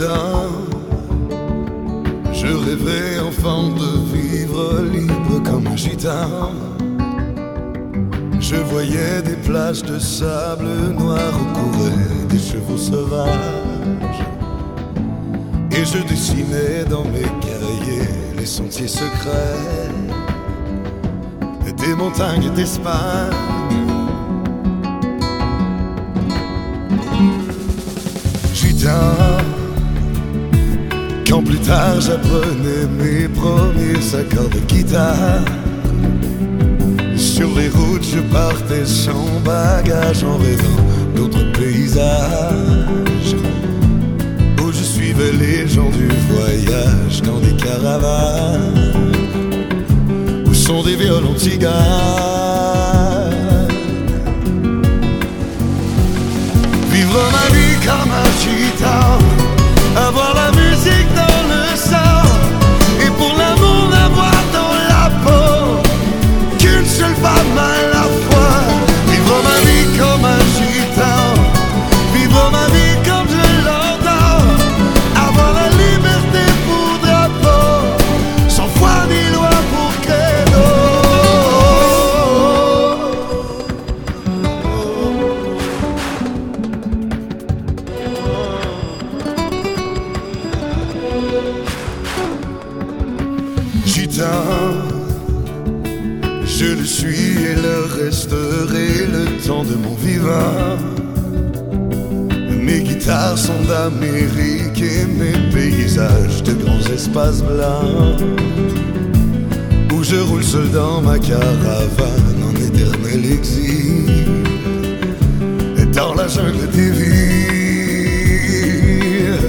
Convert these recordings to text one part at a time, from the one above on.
gitan, je rêvais enfant de vivre libre comme un gitan. Je voyais des plages de sable noir où couraient des chevaux sauvages. Et je dessinais dans mes cahiers les sentiers secrets des montagnes d'Espagne. Gitan, quand plus tard j'apprenais mes premiers accords de guitare, sur les routes je partais sans bagage en rêvant d'autres paysages, où je suivais les gens du voyage dans des caravanes où sont des violons tiganes. Vivre ma vie comme un gitan, avoir la musique dans le sang, et pour l'amour n'avoir dans la peau qu'une seule femme à la fois. Vivre ma vie comme un gitan, vivre ma vie comme je l'entends, avoir la liberté pour drapeau, sans foi ni loi pour credo. Gitan, je le suis et le resterai le temps de mon vivant. Mes guitares sont d'Amérique et mes paysages de grands espaces blancs, où je roule seul dans ma caravane en éternel exil, et dans la jungle des villes.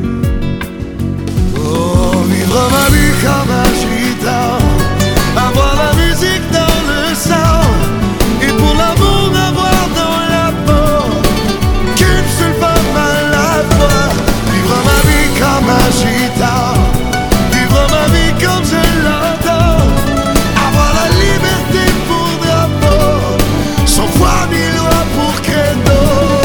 Oh, vivre ma vie comme un gitan, avoir la musique dans le sang, et pour l'amour n'avoir dans la peau qu'une seule femme à la fois. Vivre ma vie comme un gitan, vivre ma vie comme je l'entends, avoir la liberté pour drapeau, sans foi ni loi pour credo.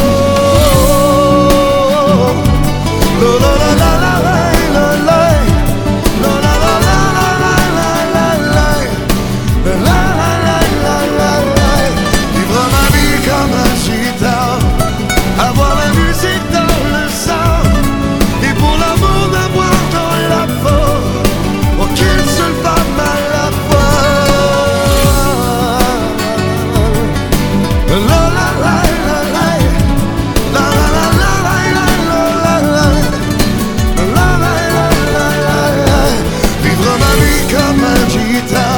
La la la la la la la la. Avoir la musique dans le sang, et pour l'amour d'avoir dans la peau aucune seule femme à la fois. La la la la la, la la la la la la, la la la la la. Vivre ma vie comme un gitan,